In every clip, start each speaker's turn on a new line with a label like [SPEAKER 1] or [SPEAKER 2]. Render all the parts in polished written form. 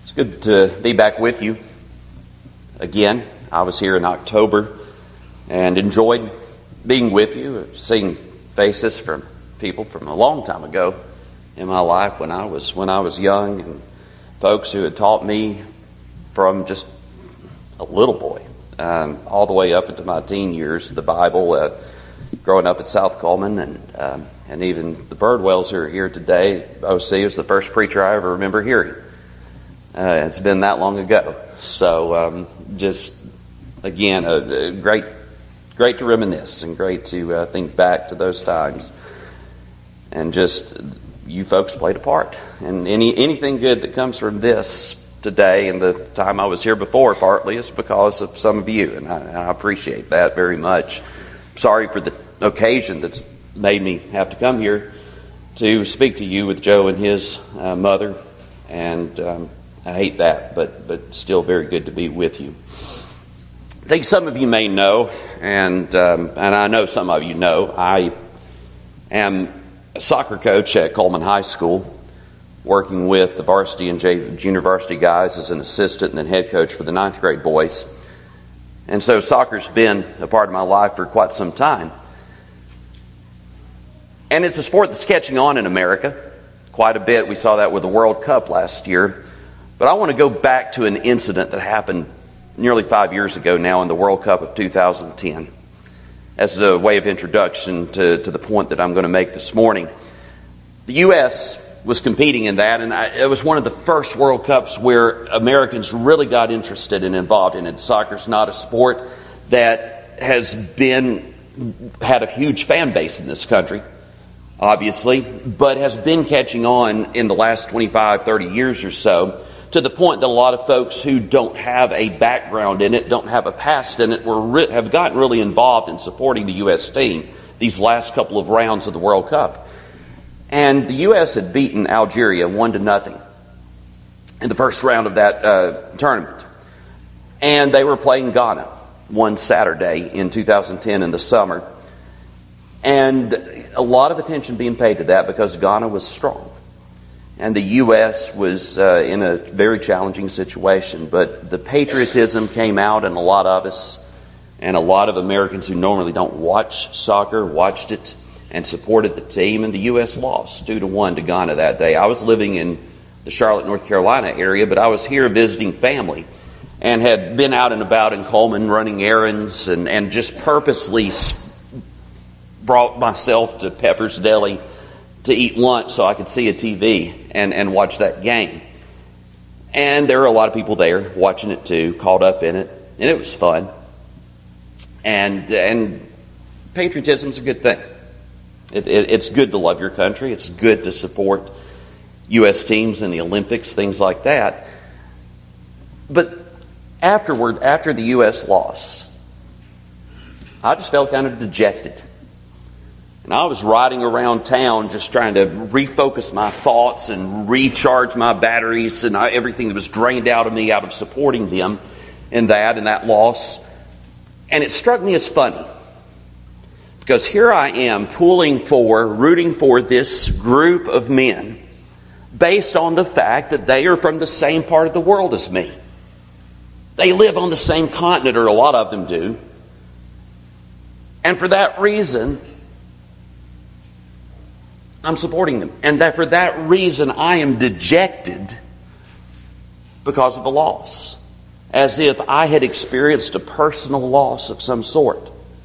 [SPEAKER 1] It's good to be back with you again. I was here in October and enjoyed being with you, seeing faces from people from a long time ago in my life when I was young, and folks who had taught me from just a little boy all the way up into my teen years, the Bible, growing up at South Coleman, and even the Birdwells who are here today. OC was the first preacher I ever remember hearing. It's been that long ago. So just, again, great to reminisce and great to think back to those times. And just, you folks played a part. And anything good that comes from this today and the time I was here before, partly, is because of some of you. And I appreciate that very much. Sorry for the occasion that's made me have to come here to speak to you with Joe and his mother. And I hate that, but still very good to be with you. I think some of you may know, and I know some of you know, I am a soccer coach at Coleman High School, working with the varsity and junior varsity guys as an assistant and then head coach for the 9th grade boys. And so soccer's been a part of my life for quite some time. And it's a sport that's catching on in America quite a bit. We saw that with the World Cup last year. But I want to go back to an incident that happened nearly 5 years ago now in the World Cup of 2010 as a way of introduction to the point that I'm going to make this morning. The U.S. was competing in that, and it was one of the first World Cups where Americans really got interested and involved in it. Soccer's not a sport that has had a huge fan base in this country, obviously, but has been catching on in the last 25, 30 years or so, to the point that a lot of folks who don't have a background in it, don't have a past in it, have gotten really involved in supporting the U.S. team these last couple of rounds of the World Cup. And the U.S. had beaten Algeria 1-0 in the first round of that tournament. And they were playing Ghana one Saturday in 2010 in the summer. And a lot of attention being paid to that because Ghana was strong. And the U.S. was in a very challenging situation. But the patriotism came out in a lot of us. And a lot of Americans who normally don't watch soccer watched it and supported the team. And the U.S. lost 2-1 to Ghana that day. I was living in the Charlotte, North Carolina area, but I was here visiting family and had been out and about in Coleman running errands and just purposely brought myself to Pepper's Deli to eat lunch so I could see a TV and watch that game. And there were a lot of people there watching it too, caught up in it, and it was fun. And patriotism's a good thing. It's good to love your country. It's good to support U.S. teams in the Olympics, things like that. But after the U.S. loss, I just felt kind of dejected. And I was riding around town just trying to refocus my thoughts and recharge my batteries and everything that was drained out of me out of supporting them in that loss. And it struck me as funny. Because here I am rooting for this group of men based on the fact that they are from the same part of the world as me. They live on the same continent, or a lot of them do. And for that reason, I'm supporting them. And that for that reason, I am dejected because of the loss. As if I had experienced a personal loss of some sort.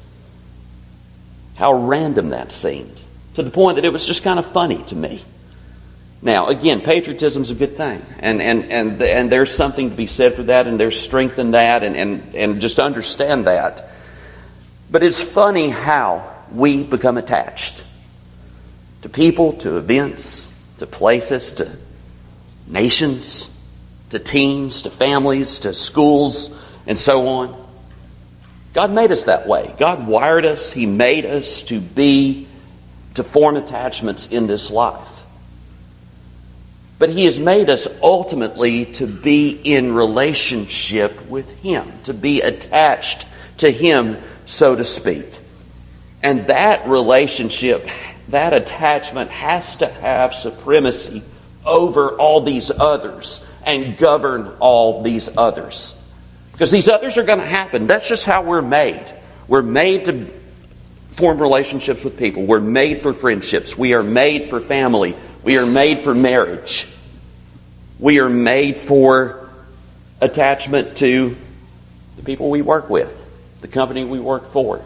[SPEAKER 1] How random that seemed. To the point that it was just kind of funny to me. Now, again, patriotism's a good thing. And there's something to be said for that, and there's strength in that, and just understand that. But it's funny how we become attached to people, to events, to places, to nations, to teams, to families, to schools, and so on. God made us that way. God wired us. He made us to form attachments in this life. But He has made us ultimately to be in relationship with Him, to be attached to Him, so to speak. And that relationship, that attachment has to have supremacy over all these others and govern all these others. Because these others are going to happen. That's just how we're made. We're made to form relationships with people. We're made for friendships. We are made for family. We are made for marriage. We are made for attachment to the people we work with, the company we work for,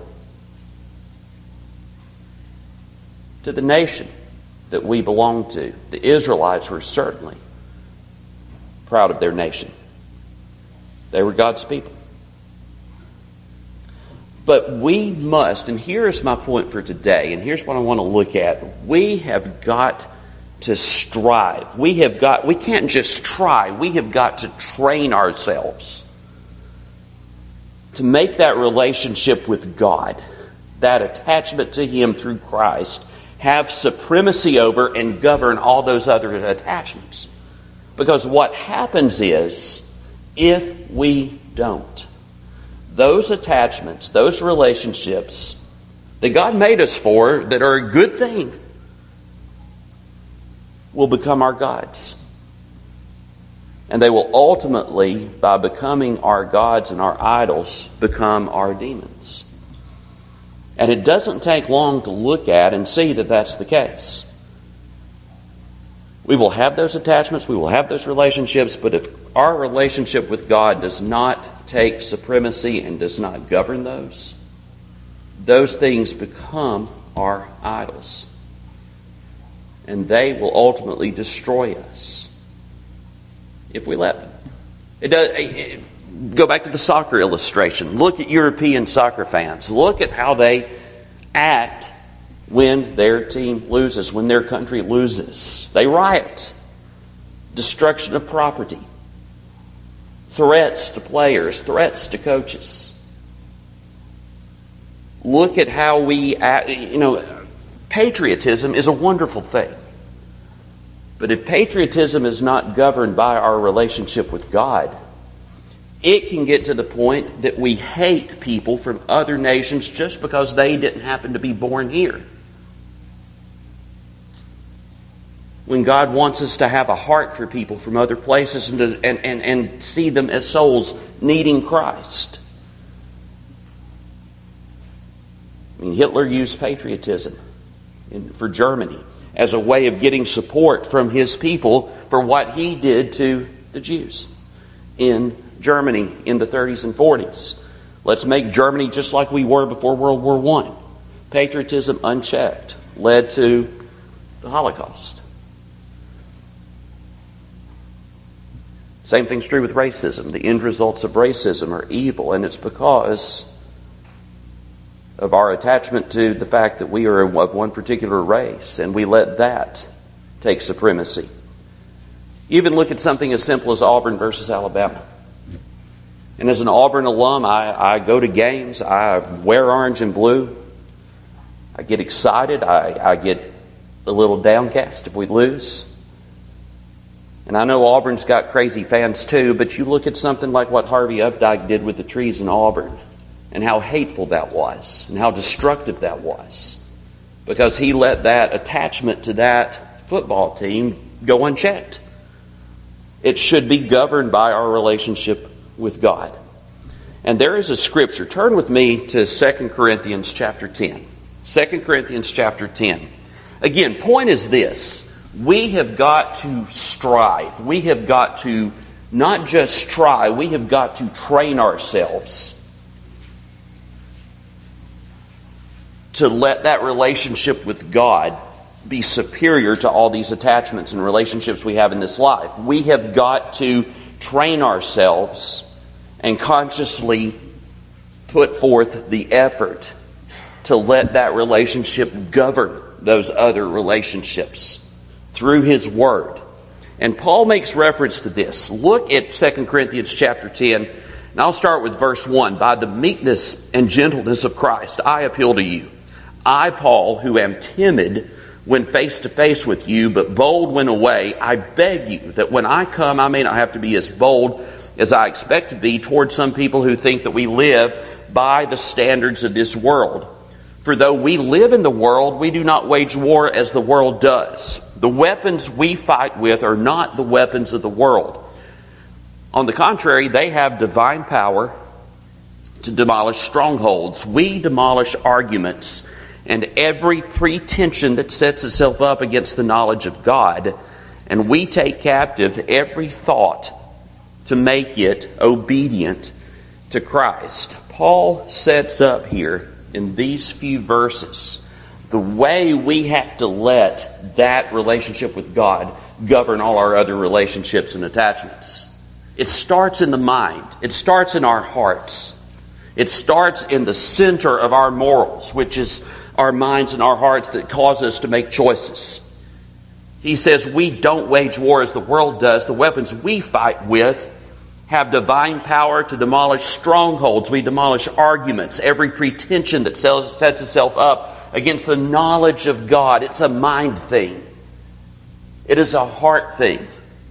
[SPEAKER 1] to the nation that we belong to. The Israelites were certainly proud of their nation. They were God's people. But we must, and here is my point for today, and here's what I want to look at. We have got to strive. We can't just try. We have got to train ourselves to make that relationship with God, that attachment to Him through Christ, have supremacy over and govern all those other attachments. Because what happens is, if we don't, those attachments, those relationships that God made us for, that are a good thing, will become our gods. And they will ultimately, by becoming our gods and our idols, become our demons. And it doesn't take long to look at and see that that's the case. We will have those attachments, we will have those relationships, but if our relationship with God does not take supremacy and does not govern those things become our idols. And they will ultimately destroy us if we let them. Go back to the soccer illustration. Look at European soccer fans. Look at how they act when their team loses, when their country loses. They riot. Destruction of property. Threats to players. Threats to coaches. Look at how we act. Patriotism is a wonderful thing. But if patriotism is not governed by our relationship with God, it can get to the point that we hate people from other nations just because they didn't happen to be born here. When God wants us to have a heart for people from other places and see them as souls needing Christ. Hitler used patriotism for Germany as a way of getting support from his people for what he did to the Jews in Germany in the 30s and 40s. Let's make Germany just like we were before World War I. Patriotism unchecked led to the Holocaust. Same thing's true with racism. The end results of racism are evil, and it's because of our attachment to the fact that we are of one particular race, and we let that take supremacy. Even look at something as simple as Auburn versus Alabama. And as an Auburn alum, I go to games, I wear orange and blue, I get excited, I get a little downcast if we lose. And I know Auburn's got crazy fans too, but you look at something like what Harvey Updike did with the trees in Auburn, and how hateful that was, and how destructive that was. Because he let that attachment to that football team go unchecked. It should be governed by our relationship with God. And there is a scripture. Turn with me to 2 Corinthians chapter 10. 2 Corinthians chapter 10. Again, point is this. We have got to strive. We have got to not just try, we have got to train ourselves to let that relationship with God be superior to all these attachments and relationships we have in this life. We have got to train ourselves and consciously put forth the effort to let that relationship govern those other relationships through His Word. And Paul makes reference to this. Look at 2 Corinthians chapter 10, and I'll start with verse 1. By the meekness and gentleness of Christ, I appeal to you. I, Paul, who am timid when face to face with you, but bold when away, I beg you that when I come, I may not have to be as bold as I expect to be towards some people who think that we live by the standards of this world. For though we live in the world, we do not wage war as the world does. The weapons we fight with are not the weapons of the world. On the contrary, they have divine power to demolish strongholds. We demolish arguments and every pretension that sets itself up against the knowledge of God, and we take captive every thought to make it obedient to Christ. Paul sets up here in these few verses the way we have to let that relationship with God govern all our other relationships and attachments. It starts in the mind. It starts in our hearts. It starts in the center of our morals, which is our minds and our hearts that cause us to make choices. He says we don't wage war as the world does. The weapons we fight with have divine power to demolish strongholds. We demolish arguments, every pretension that sets itself up against the knowledge of God. It's a mind thing. It is a heart thing.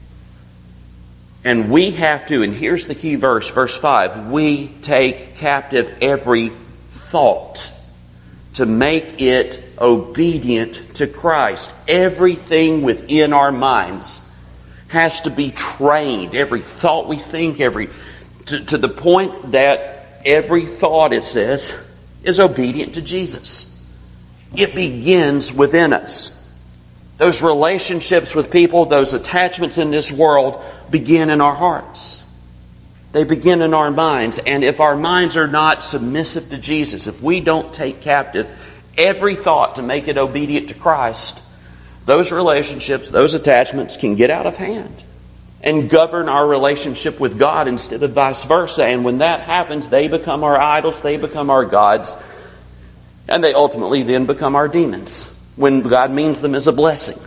[SPEAKER 1] And we have to, and here's the key verse, verse 5, we take captive every thought to make it obedient to Christ. Everything within our minds has to be trained. Every thought we think, to the point that every thought, it says, is obedient to Jesus. It begins within us. Those relationships with people, those attachments in this world begin in our hearts. They begin in our minds. And if our minds are not submissive to Jesus, if we don't take captive every thought to make it obedient to Christ, those relationships, those attachments can get out of hand and govern our relationship with God instead of vice versa. And when that happens, they become our idols, they become our gods, and they ultimately then become our demons, when God means them as a blessing.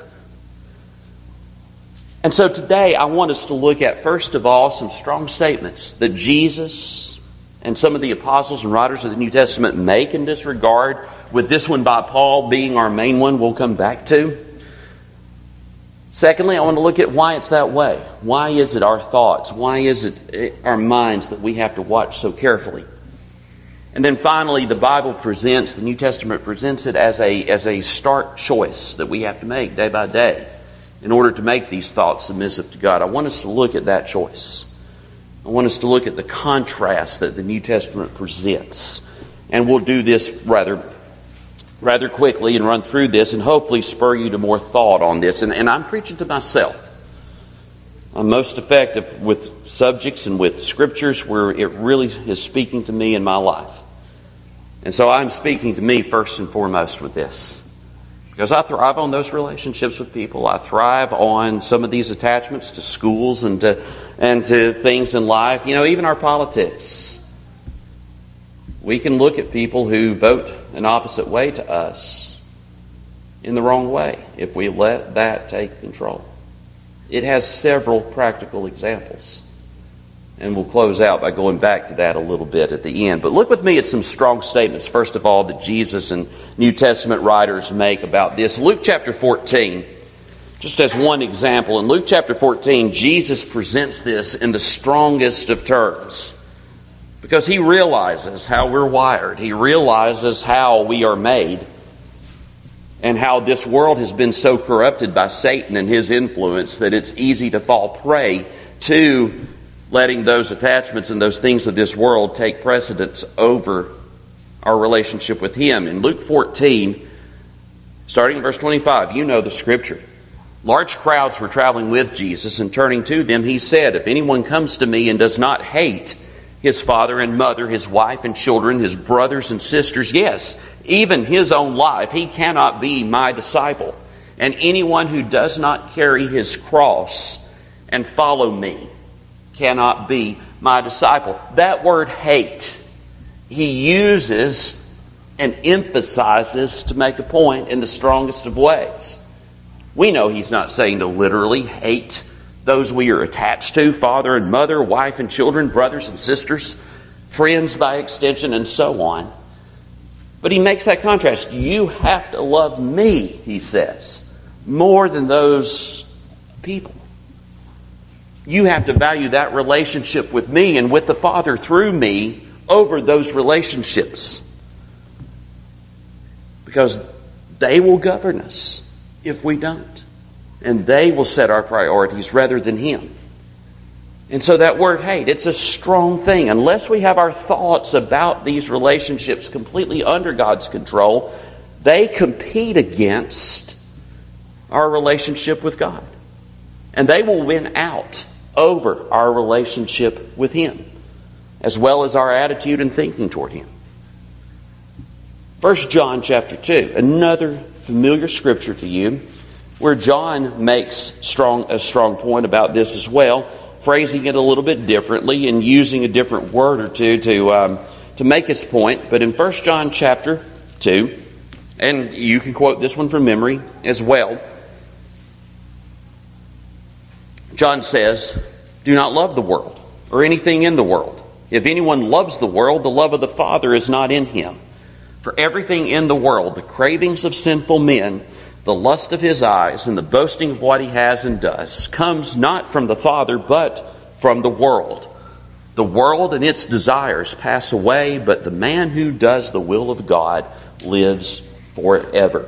[SPEAKER 1] And so today I want us to look at, first of all, some strong statements that Jesus and some of the apostles and writers of the New Testament make in this regard, with this one by Paul being our main one we'll come back to. Secondly, I want to look at why it's that way. Why is it our thoughts? Why is it our minds that we have to watch so carefully? And then finally, the New Testament presents it as a stark choice that we have to make day by day in order to make these thoughts submissive to God. I want us to look at that choice. I want us to look at the contrast that the New Testament presents. And we'll do this rather quickly and run through this and hopefully spur you to more thought on this. And I'm preaching to myself. I'm most effective with subjects and with scriptures where it really is speaking to me in my life. And so I'm speaking to me first and foremost with this. Because I thrive on those relationships with people. I thrive on some of these attachments to schools and to things in life. You know, even our politics. We can look at people who vote an opposite way to us in the wrong way if we let that take control. It has several practical examples. And we'll close out by going back to that a little bit at the end. But look with me at some strong statements, first of all, that Jesus and New Testament writers make about this. Luke chapter 14, just as one example, in Luke chapter 14, Jesus presents this in the strongest of terms. Because He realizes how we're wired. He realizes how we are made. And how this world has been so corrupted by Satan and his influence that it's easy to fall prey to letting those attachments and those things of this world take precedence over our relationship with Him. In Luke 14, starting in verse 25, you know the scripture. Large crowds were traveling with Jesus, and turning to them, He said, "If anyone comes to me and does not hate his father and mother, his wife and children, his brothers and sisters, yes, even his own life, he cannot be my disciple. And anyone who does not carry his cross and follow me cannot be my disciple." That word hate, He uses and emphasizes to make a point in the strongest of ways. We know He's not saying to literally hate those we are attached to, father and mother, wife and children, brothers and sisters, friends by extension, and so on. But He makes that contrast. You have to love me, He says, more than those people. You have to value that relationship with me and with the Father through me over those relationships. Because they will govern us if we don't. And they will set our priorities rather than Him. And so that word hate, it's a strong thing. Unless we have our thoughts about these relationships completely under God's control, they compete against our relationship with God. And they will win out over our relationship with Him, as well as our attitude and thinking toward Him. 1 John chapter 2, another familiar scripture to you, where John makes a strong point about this as well, phrasing it a little bit differently and using a different word or two to make his point. But in 1 John chapter 2, and you can quote this one from memory as well, John says, "Do not love the world or anything in the world. If anyone loves the world, the love of the Father is not in him. For everything in the world, the cravings of sinful men, the lust of his eyes, and the boasting of what he has and does, comes not from the Father, but from the world. The world and its desires pass away, but the man who does the will of God lives forever."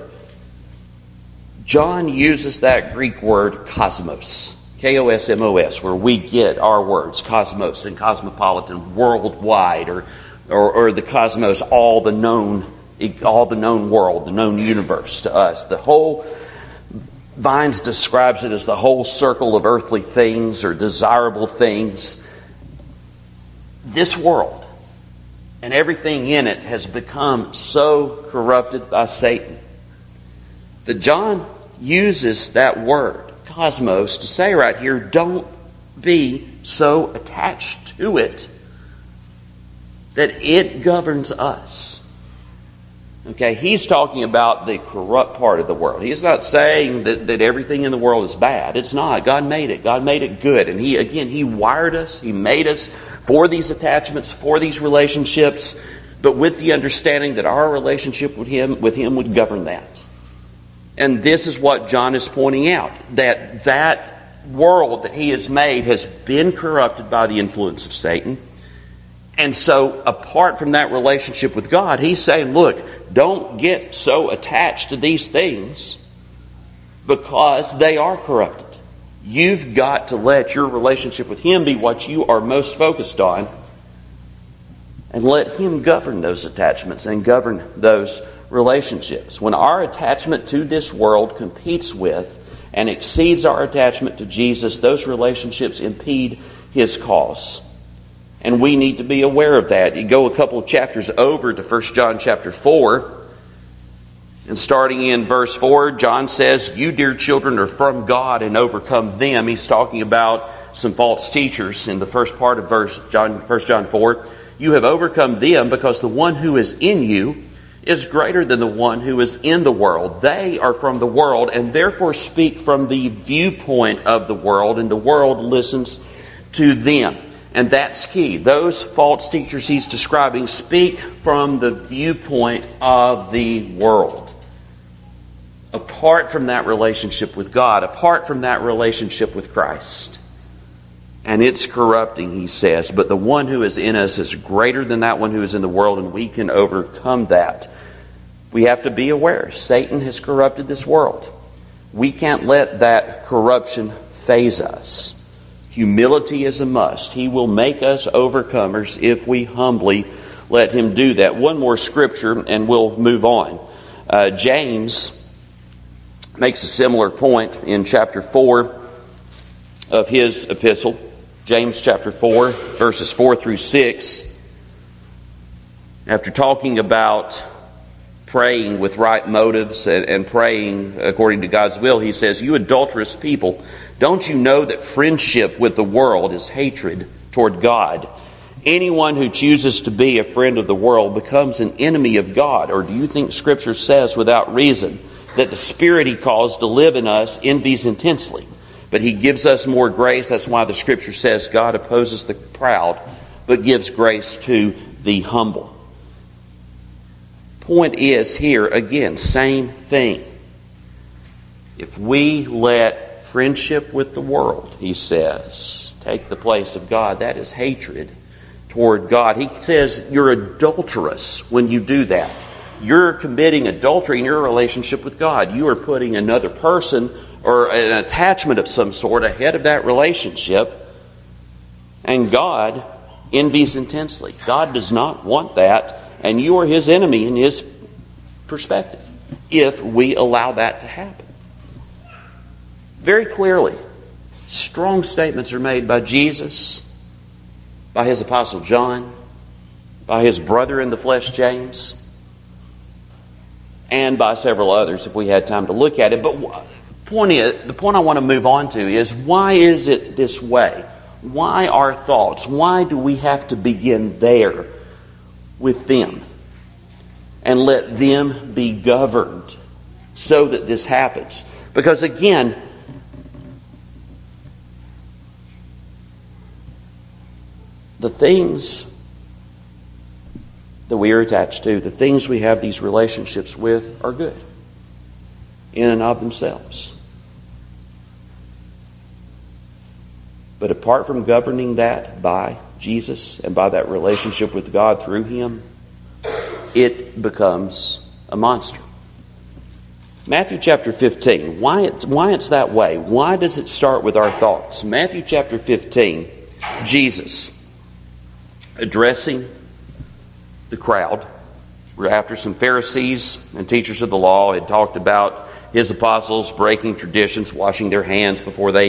[SPEAKER 1] John uses that Greek word cosmos, K-O-S-M-O-S, where we get our words, cosmos and cosmopolitan, worldwide, or the cosmos, all the known world, the known universe to us. The whole, Vines describes it as the whole circle of earthly things or desirable things. This world and everything in it has become so corrupted by Satan that John uses that word, cosmos, to say right here, don't be so attached to it that it governs us. Okay, he's talking about the corrupt part of the world. He's not saying that everything in the world is bad. It's not. God made it. God made it good. And He wired us. He made us for these attachments, for these relationships, but with the understanding that our relationship with Him would govern that. And this is what John is pointing out, that world that He has made has been corrupted by the influence of Satan. And so, apart from that relationship with God, He's saying, look, don't get so attached to these things because they are corrupted. You've got to let your relationship with Him be what you are most focused on, and let Him govern those attachments and govern those relationships. When our attachment to this world competes with and exceeds our attachment to Jesus, those relationships impede His cause. And we need to be aware of that. You go a couple of chapters over to 1 John chapter 4. And starting in verse 4, John says, "You, dear children, are from God and overcome them." He's talking about some false teachers in the first part of 1 John 4. "You have overcome them because the one who is in you is greater than the one who is in the world. They are from the world and therefore speak from the viewpoint of the world, and the world listens to them." And that's key. Those false teachers he's describing speak from the viewpoint of the world. Apart from that relationship with God, apart from that relationship with Christ. And it's corrupting, he says. But the one who is in us is greater than that one who is in the world, and we can overcome that. We have to be aware. Satan has corrupted this world. We can't let that corruption phase us. Humility is a must. He will make us overcomers if we humbly let Him do that. One more scripture and we'll move on. James makes a similar point in chapter 4 of his epistle. James chapter 4, verses 4 through 6. After talking about praying with right motives and praying according to God's will, he says, "You adulterous people, don't you know that friendship with the world is hatred toward God? Anyone who chooses to be a friend of the world becomes an enemy of God. Or do you think Scripture says without reason that the Spirit He caused to live in us envies intensely? But He gives us more grace." That's why the Scripture says God opposes the proud, but gives grace to the humble. Point is here, again, same thing. If we let friendship with the world, he says, take the place of God, that is hatred toward God. He says you're adulterous when you do that. You're committing adultery in your relationship with God. You are putting another person or an attachment of some sort ahead of that relationship. And God envies intensely. God does not want that, and you are His enemy in His perspective if we allow that to happen. Very clearly, strong statements are made by Jesus, by His Apostle John, by His brother in the flesh, James, and by several others if we had time to look at it. But the point I want to move on to is, why is it this way? Why our thoughts? Why do we have to begin there with them and let them be governed so that this happens? Because again, the things that we are attached to, the things we have these relationships with, are good in and of themselves. But apart from governing that by Jesus and by that relationship with God through Him, it becomes a monster. Matthew chapter 15. Why it's that way? Why does it start with our thoughts? Matthew chapter 15, Jesus addressing the crowd, after some Pharisees and teachers of the law had talked about His apostles breaking traditions, not washing their hands before they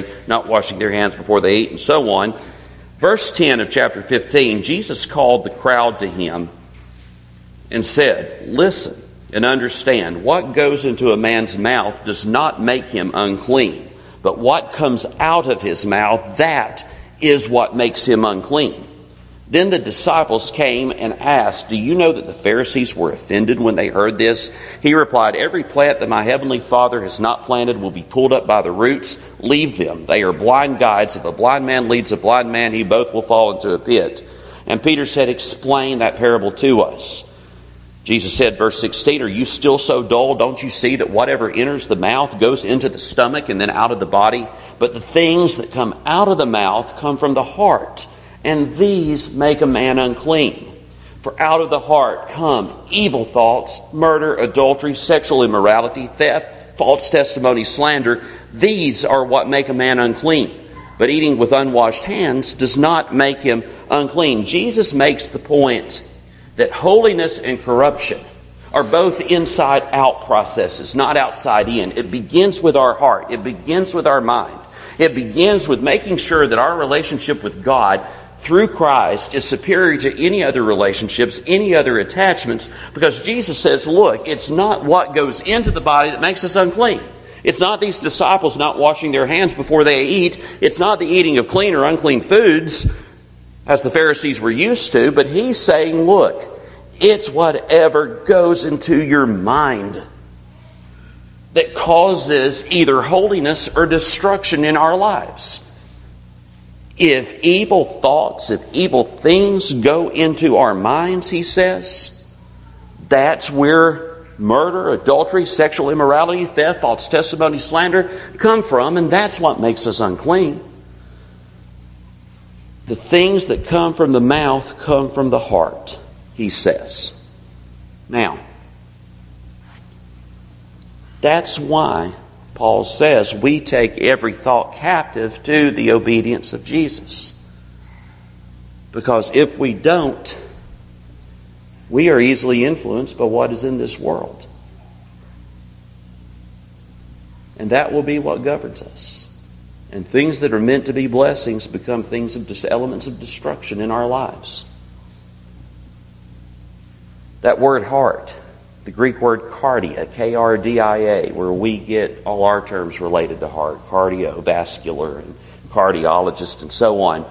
[SPEAKER 1] eat, and so on. Verse 10 of chapter 15, Jesus called the crowd to Him and said, "Listen and understand, what goes into a man's mouth does not make him unclean, but what comes out of his mouth, that is what makes him unclean." Then the disciples came and asked, "Do you know that the Pharisees were offended when they heard this?" He replied, "Every plant that my heavenly Father has not planted will be pulled up by the roots. Leave them. They are blind guides. If a blind man leads a blind man, he both will fall into a pit." And Peter said, "Explain that parable to us." Jesus said, verse 16, "Are you still so dull? Don't you see that whatever enters the mouth goes into the stomach and then out of the body? But the things that come out of the mouth come from the heart, and these make a man unclean. For out of the heart come evil thoughts, murder, adultery, sexual immorality, theft, false testimony, slander. These are what make a man unclean. But eating with unwashed hands does not make him unclean." Jesus makes the point that holiness and corruption are both inside-out processes, not outside-in. It begins with our heart. It begins with our mind. It begins with making sure that our relationship with God through Christ is superior to any other relationships, any other attachments, because Jesus says, look, it's not what goes into the body that makes us unclean. It's not these disciples not washing their hands before they eat. It's not the eating of clean or unclean foods, as the Pharisees were used to, but He's saying, look, it's whatever goes into your mind that causes either holiness or destruction in our lives. If evil thoughts, if evil things go into our minds, He says, that's where murder, adultery, sexual immorality, theft, false testimony, slander come from, and that's what makes us unclean. The things that come from the mouth come from the heart, He says. Now, that's why Paul says we take every thought captive to the obedience of Jesus. Because if we don't, we are easily influenced by what is in this world. And that will be what governs us. And things that are meant to be blessings become things of elements of destruction in our lives. That word heart, the Greek word cardia, K-R-D-I-A, where we get all our terms related to heart, cardiovascular and cardiologist and so on.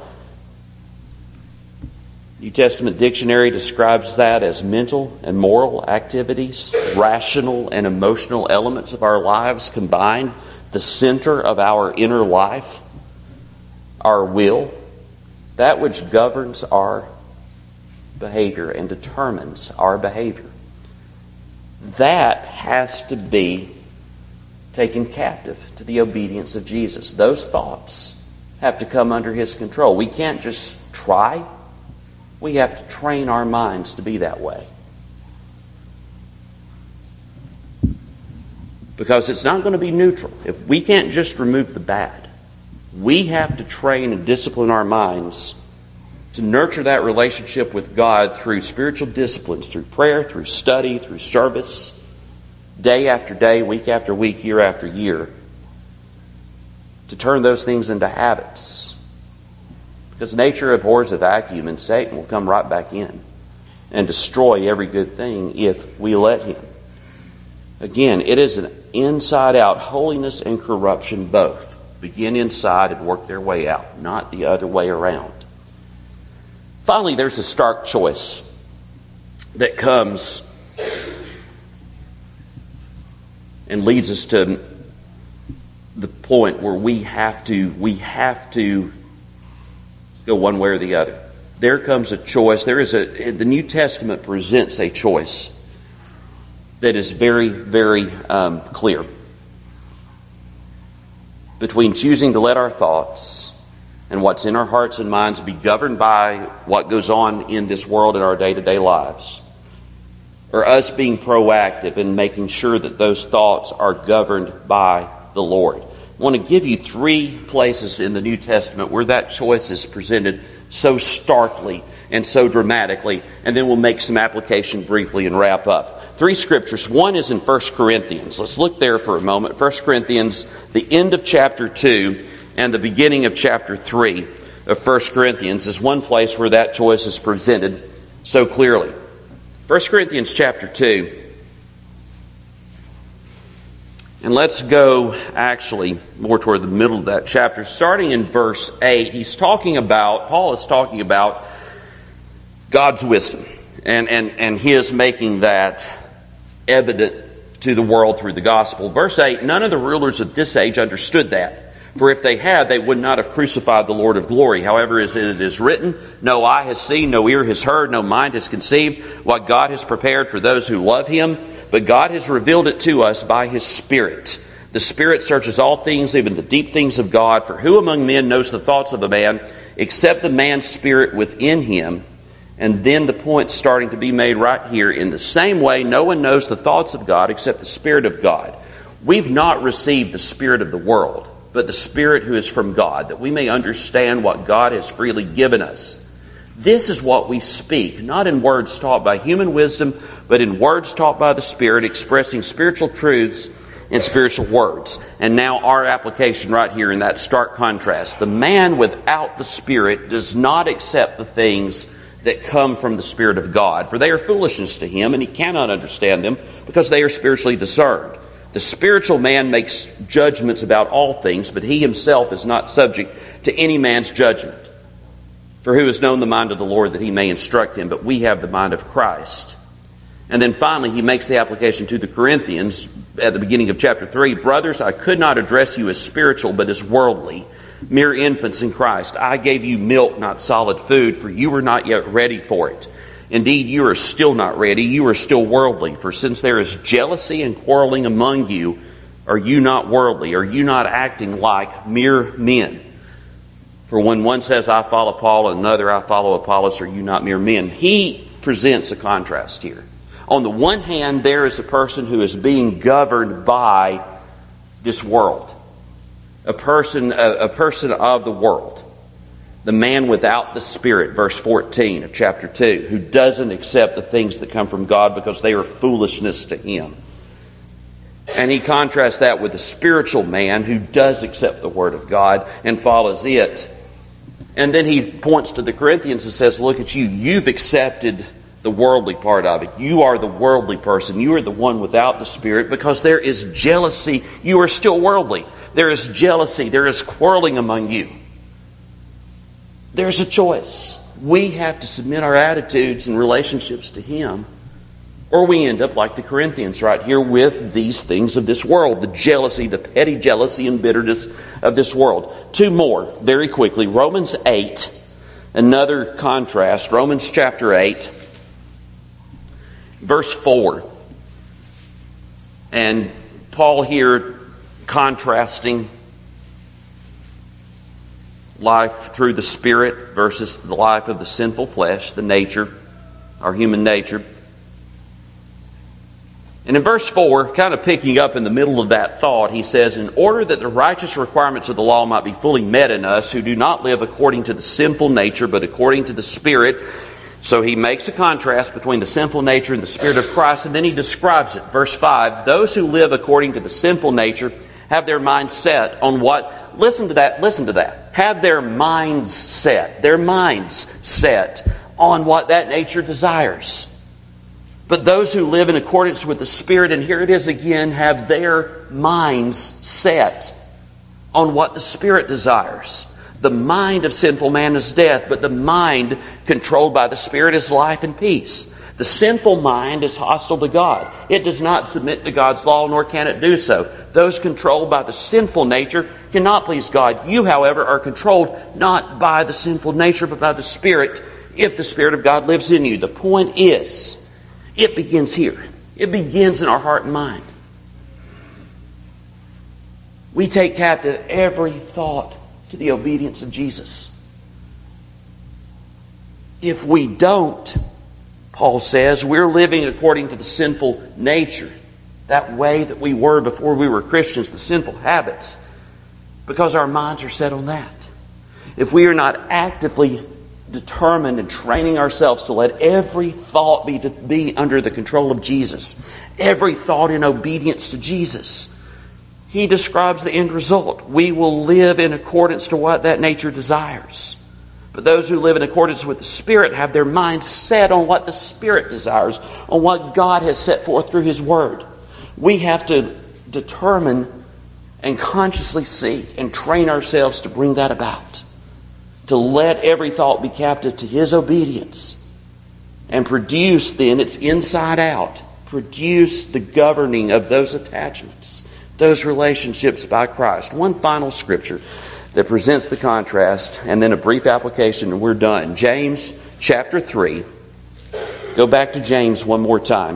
[SPEAKER 1] New Testament dictionary describes that as mental and moral activities, rational and emotional elements of our lives combined, the center of our inner life, our will, that which governs our behavior and determines our behavior. That has to be taken captive to the obedience of Jesus. Those thoughts have to come under His control. We can't just try. We have to train our minds to be that way. Because it's not going to be neutral. If we can't just remove the bad, we have to train and discipline our minds to nurture that relationship with God through spiritual disciplines, through prayer, through study, through service, day after day, week after week, year after year, to turn those things into habits. Because nature abhors a vacuum, and Satan will come right back in and destroy every good thing if we let him. Again, it is an inside-out holiness and corruption both. Begin inside and work their way out, not the other way around. Finally, there's a stark choice that comes and leads us to the point where we have to go one way or the other. There comes a choice. The New Testament presents a choice that is very, very clear between choosing to let our thoughts and what's in our hearts and minds be governed by what goes on in this world in our day-to-day lives, or us being proactive in making sure that those thoughts are governed by the Lord. I want to give you 3 places in the New Testament where that choice is presented so starkly and so dramatically, and then we'll make some application briefly and wrap up. 3 scriptures. One is in 1 Corinthians. Let's look there for a moment. 1 Corinthians, the end of chapter 2 and the beginning of chapter 3 of 1 Corinthians is one place where that choice is presented so clearly. 1 Corinthians chapter 2. And let's go actually more toward the middle of that chapter. Starting in verse 8, Paul is talking about God's wisdom and His making that evident to the world through the gospel. Verse 8, none of the rulers of this age understood that. For if they had, they would not have crucified the Lord of glory. However, as it is written, no eye has seen, no ear has heard, no mind has conceived what God has prepared for those who love Him. But God has revealed it to us by His Spirit. The Spirit searches all things, even the deep things of God. For who among men knows the thoughts of a man, except the man's spirit within him? And then the point starting to be made right here. In the same way, no one knows the thoughts of God except the Spirit of God. We've not received the spirit of the world, but the Spirit who is from God, that we may understand what God has freely given us. This is what we speak, not in words taught by human wisdom, but in words taught by the Spirit, expressing spiritual truths in spiritual words. And now our application right here in that stark contrast. The man without the Spirit does not accept the things that come from the Spirit of God, for they are foolishness to him, and he cannot understand them because they are spiritually discerned. The spiritual man makes judgments about all things, but he himself is not subject to any man's judgment. For who has known the mind of the Lord that he may instruct him? But we have the mind of Christ. And then finally, he makes the application to the Corinthians at the beginning of chapter 3. Brothers, I could not address you as spiritual, but as worldly, mere infants in Christ. I gave you milk, not solid food, for you were not yet ready for it. Indeed, you are still not ready. You are still worldly. For since there is jealousy and quarreling among you, are you not worldly? Are you not acting like mere men? For when one says, I follow Paul, and another, I follow Apollos, are you not mere men? He presents a contrast here. On the one hand, there is a person who is being governed by this world. A person of the world. The man without the Spirit, verse 14 of chapter 2, who doesn't accept the things that come from God because they are foolishness to him. And he contrasts that with the spiritual man who does accept the Word of God and follows it. And then he points to the Corinthians and says, look at you. You've accepted the worldly part of it. You are the worldly person. You are the one without the Spirit because there is jealousy. You are still worldly. There is jealousy. There is quarreling among you. There's a choice. We have to submit our attitudes and relationships to Him, or we end up like the Corinthians right here with these things of this world. The jealousy, the petty jealousy and bitterness of this world. 2 more, very quickly. Romans 8, another contrast. Romans chapter 8, verse 4. And Paul here contrasting life through the Spirit versus the life of the sinful flesh, the nature, our human nature. And in verse 4, kind of picking up in the middle of that thought, he says, in order that the righteous requirements of the law might be fully met in us, who do not live according to the sinful nature, but according to the Spirit. So he makes a contrast between the sinful nature and the Spirit of Christ, and then he describes it. Verse 5, those who live according to the sinful nature have their minds set on what? Listen to that. Have their minds set on what that nature desires. But those who live in accordance with the Spirit, and here it is again, have their minds set on what the Spirit desires. The mind of sinful man is death, but the mind controlled by the Spirit is life and peace. The sinful mind is hostile to God. It does not submit to God's law, nor can it do so. Those controlled by the sinful nature cannot please God. You, however, are controlled not by the sinful nature, but by the Spirit, if the Spirit of God lives in you. The point is, it begins here. It begins in our heart and mind. We take captive every thought to the obedience of Jesus. If we don't, Paul says, we're living according to the sinful nature, that way that we were before we were Christians, the sinful habits, because our minds are set on that. If we are not actively determined and training ourselves to let every thought be under the control of Jesus, every thought in obedience to Jesus, he describes the end result. We will live in accordance to what that nature desires. But those who live in accordance with the Spirit have their minds set on what the Spirit desires, on what God has set forth through His Word. We have to determine and consciously seek and train ourselves to bring that about. To let every thought be captive to His obedience. And produce then, it's inside out, produce the governing of those attachments, those relationships by Christ. One final scripture that presents the contrast, and then a brief application, and we're done. James chapter 3. Go back to James one more time.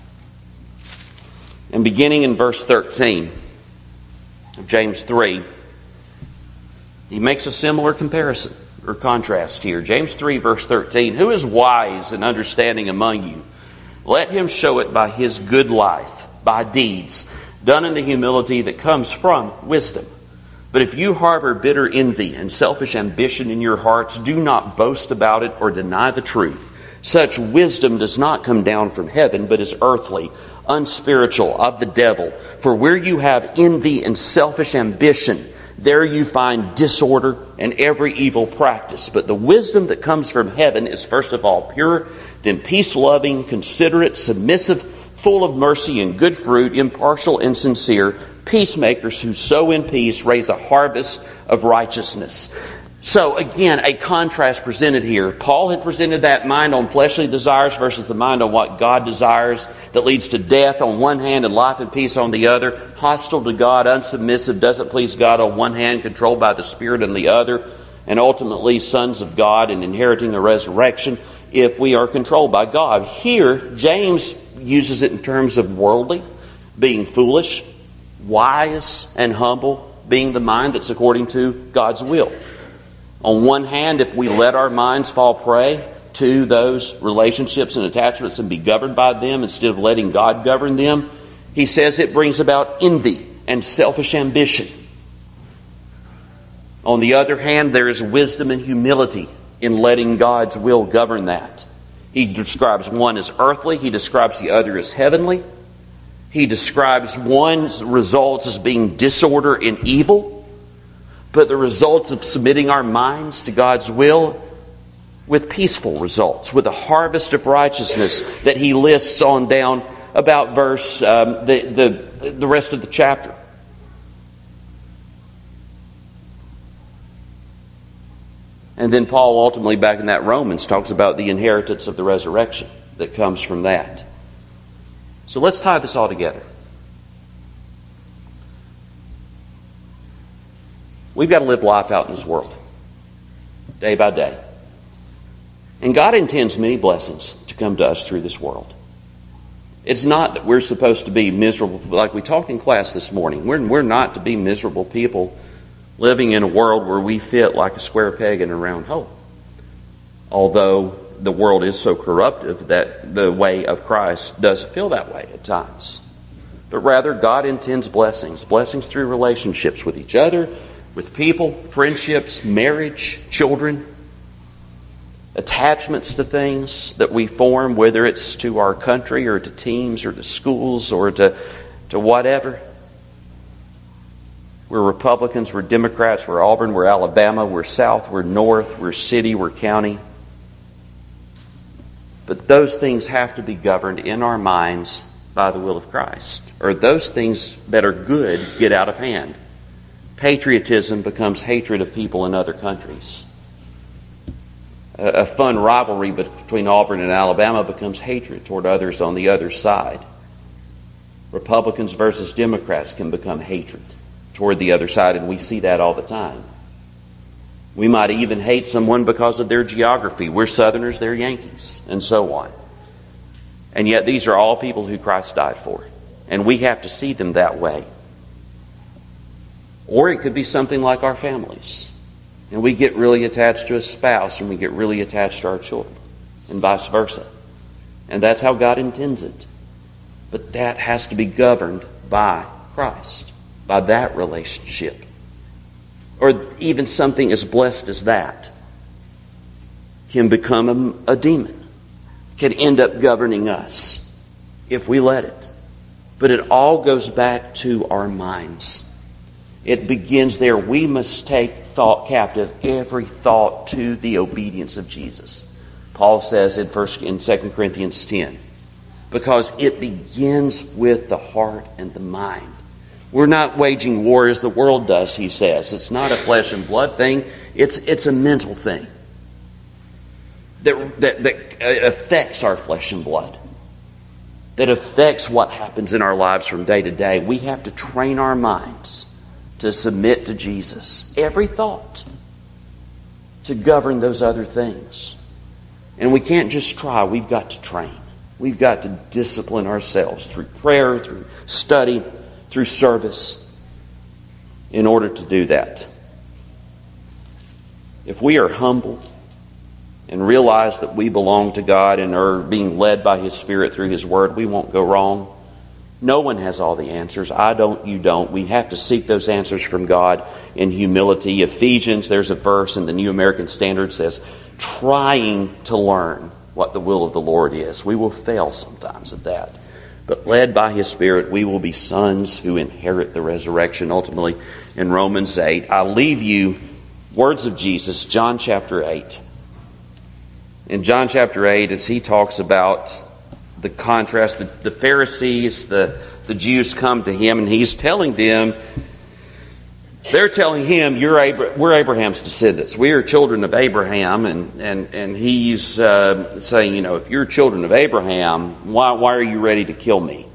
[SPEAKER 1] And beginning in verse 13 of James 3, he makes a similar comparison or contrast here. James 3 verse 13. Who is wise and understanding among you? Let him show it by his good life, by deeds, done in the humility that comes from wisdom. But if you harbor bitter envy and selfish ambition in your hearts, do not boast about it or deny the truth. Such wisdom does not come down from heaven, but is earthly, unspiritual, of the devil. For where you have envy and selfish ambition, there you find disorder and every evil practice. But the wisdom that comes from heaven is first of all pure, then peace-loving, considerate, submissive, full of mercy and good fruit, impartial and sincere, peacemakers who sow in peace raise a harvest of righteousness. So again, a contrast presented here. Paul had presented that mind on fleshly desires versus the mind on what God desires, that leads to death on one hand and life and peace on the other. Hostile to God, unsubmissive, doesn't please God on one hand, controlled by the Spirit on the other. And ultimately sons of God and inheriting the resurrection if we are controlled by God. Here, James uses it in terms of worldly, being foolish, wise and humble, being the mind that's according to God's will. On one hand, if we let our minds fall prey to those relationships and attachments and be governed by them instead of letting God govern them, he says it brings about envy and selfish ambition. On the other hand, there is wisdom and humility in letting God's will govern that. He describes one as earthly. He describes the other as heavenly. He describes one's results as being disorder and evil, but the results of submitting our minds to God's will with peaceful results, with a harvest of righteousness that he lists on down about the rest of the chapter. And then Paul ultimately back in that Romans talks about the inheritance of the resurrection that comes from that. So let's tie this all together. We've got to live life out in this world, day by day. And God intends many blessings to come to us through this world. It's not that we're supposed to be miserable, like we talked in class this morning. We're not to be miserable people living in a world where we fit like a square peg in a round hole. Although the world is so corruptive that the way of Christ does feel that way at times. But rather, God intends blessings. Blessings through relationships with each other, with people, friendships, marriage, children, attachments to things that we form, whether it's to our country or to teams or to schools or to whatever. We're Republicans, we're Democrats, we're Auburn, we're Alabama, we're South, we're North, we're city, we're county. But those things have to be governed in our minds by the will of Christ. Or those things that are good get out of hand. Patriotism becomes hatred of people in other countries. A fun rivalry between Auburn and Alabama becomes hatred toward others on the other side. Republicans versus Democrats can become hatred toward the other side, and we see that all the time. We might even hate someone because of their geography. We're Southerners, they're Yankees, and so on. And yet these are all people who Christ died for. And we have to see them that way. Or it could be something like our families. And we get really attached to a spouse, and we get really attached to our children, and vice versa. And that's how God intends it. But that has to be governed by Christ, by that relationship. Or even something as blessed as that can become a demon, can end up governing us if we let it. But it all goes back to our minds. It begins there. We must take thought captive, every thought to the obedience of Jesus. Paul says in 2 Corinthians 10. Because it begins with the heart and the mind. We're not waging war as the world does, he says. It's not a flesh and blood thing. It's a mental thing that affects our flesh and blood. That affects what happens in our lives from day to day. We have to train our minds to submit to Jesus. Every thought. To govern those other things. And we can't just try. We've got to train. We've got to discipline ourselves through prayer, through study, through service, in order to do that. If we are humble and realize that we belong to God and are being led by His Spirit through His Word, we won't go wrong. No one has all the answers. I don't, you don't. We have to seek those answers from God in humility. Ephesians, there's a verse in the New American Standard says, trying to learn what the will of the Lord is. We will fail sometimes at that. But led by His Spirit, we will be sons who inherit the resurrection. Ultimately, in Romans 8, I leave you words of Jesus, John chapter 8. In John chapter 8, as He talks about the contrast, the Pharisees, the Jews come to Him, and He's telling them, they're telling Him, we're Abraham's descendants. We are children of Abraham. And He's saying, if you're children of Abraham, why are you ready to kill me?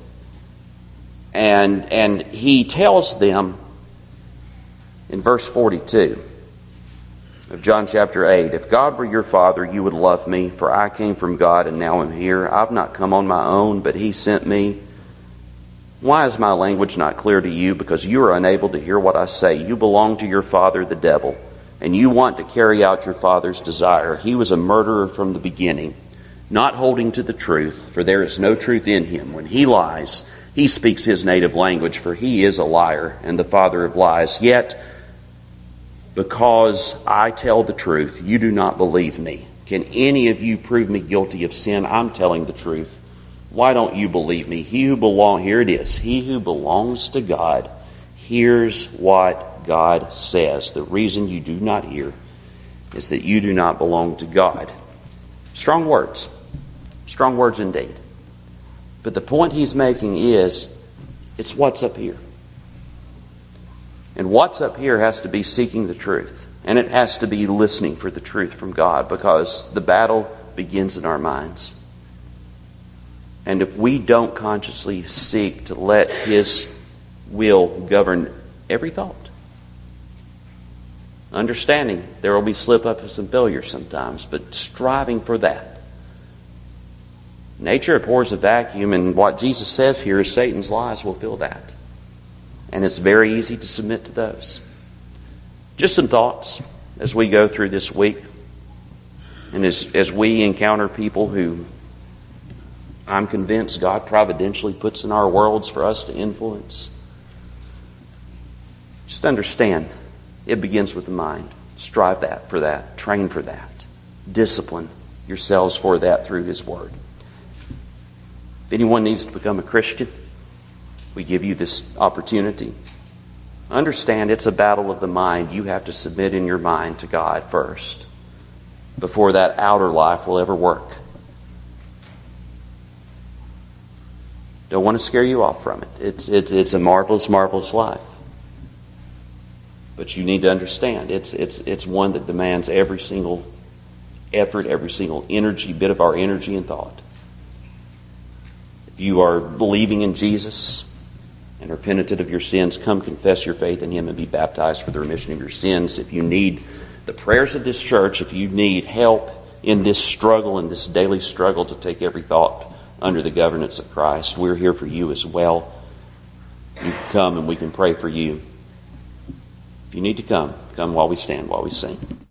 [SPEAKER 1] And He tells them in verse 42 of John chapter 8, if God were your Father, you would love me, for I came from God and now am here. I've not come on my own, but He sent me. Why is my language not clear to you? Because you are unable to hear what I say. You belong to your father, the devil, and you want to carry out your father's desire. He was a murderer from the beginning, not holding to the truth, for there is no truth in him. When he lies, he speaks his native language, for he is a liar and the father of lies. Yet, because I tell the truth, you do not believe me. Can any of you prove me guilty of sin? I'm telling the truth. Why don't you believe me? Here it is. He who belongs to God hears what God says. The reason you do not hear is that you do not belong to God. Strong words. Strong words indeed. But the point he's making is, it's what's up here. And what's up here has to be seeking the truth. And it has to be listening for the truth from God, because the battle begins in our minds. And if we don't consciously seek to let His will govern every thought, understanding there will be slip-ups and failures sometimes, but striving for that. Nature abhors a vacuum, and what Jesus says here is Satan's lies will fill that. And it's very easy to submit to those. Just some thoughts as we go through this week. And as we encounter people who I'm convinced God providentially puts in our worlds for us to influence, just understand, it begins with the mind. Strive for that. Train for that. Discipline yourselves for that through His Word. If anyone needs to become a Christian, we give you this opportunity. Understand it's a battle of the mind. You have to submit in your mind to God first before that outer life will ever work. Don't want to scare you off from it. It's a marvelous, marvelous life. But you need to understand it's one that demands every single effort, every single energy, bit of our energy and thought. If you are believing in Jesus and are penitent of your sins, come confess your faith in Him and be baptized for the remission of your sins. If you need the prayers of this church, if you need help in this struggle, in this daily struggle to take every thought under the governance of Christ, we're here for you as well. You can come and we can pray for you. If you need to come while we stand, while we sing.